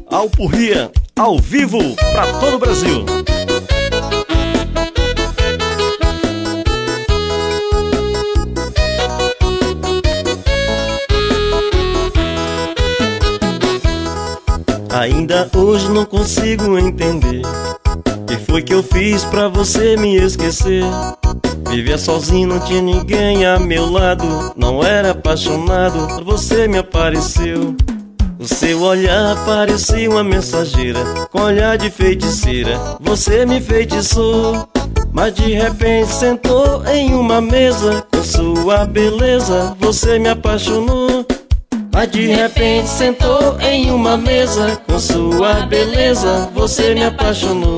Alpurria, ao vivo, pra todo o Brasil. Ainda hoje não consigo entender que foi que eu fiz pra você me esquecer. Vivia sozinho, não tinha ninguém a meu lado, não era apaixonado, você me apareceu. O seu olhar parecia uma mensageira, com olhar de feiticeira, você me enfeitiçou. Mas de repente sentou em uma mesa, com sua beleza, você me apaixonou. Mas de repente sentou em uma mesa, com sua beleza, você me apaixonou.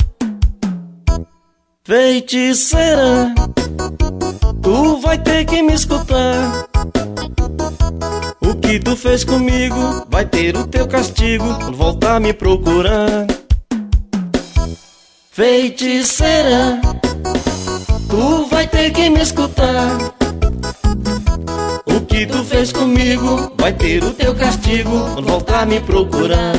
Feiticeira, tu vai ter que me escutar. O que tu fez comigo vai ter o teu castigo quando voltar a me procurar. Feiticeira, tu vai ter que me escutar. O que tu fez comigo vai ter o teu castigo quando voltar a me procurar.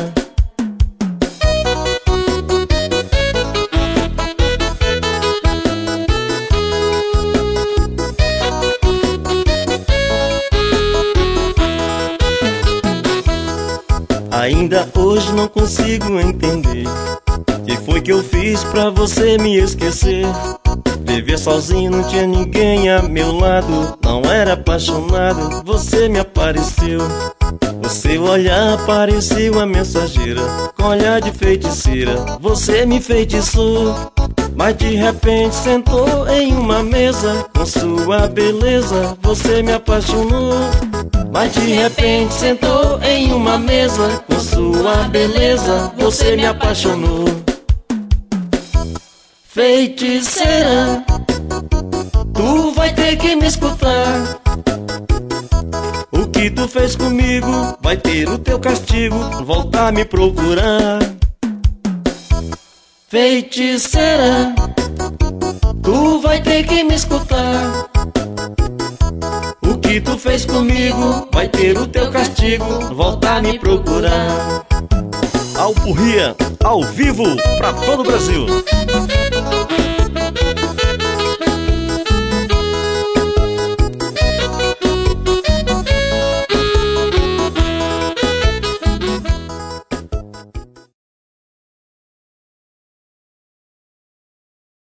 Ainda hoje não consigo entender que foi que eu fiz pra você me esquecer. Vivia sozinho, não tinha ninguém a meu lado, não era apaixonado, você me apareceu. O seu olhar parecia uma mensageira, com olhar de feiticeira, você me enfeitiçou. Mas de repente sentou em uma mesa, com sua beleza, você me apaixonou. Mas de repente sentou em uma mesa, com sua beleza, você me apaixonou. Feiticeira, tu vai ter que me escutar. O que tu fez comigo vai ter o teu castigo, voltar a me procurar. Feiticeira, tu vai ter que me escutar. O que tu fez comigo vai ter o teu castigo, voltar a me procurar. Alpurria, ao vivo, pra todo o Brasil.